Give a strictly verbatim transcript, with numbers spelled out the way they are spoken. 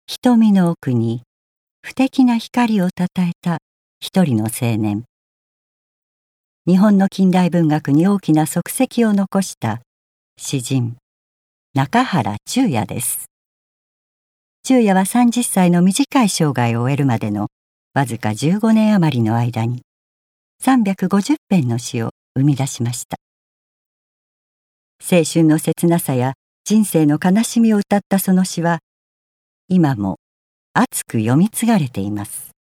瞳の奥に不敵な光をたたえた一人の青年。日本の近代文学に大きな足跡を残した詩人中原中也です。中也はさんじゅっさいの短い生涯を終えるまでのわずかじゅうごねん余りの間にさんびゃくごじゅっぺんの詩を生み出しました。青春の切なさや人生の悲しみを歌ったその詩は今も熱く読み継がれています。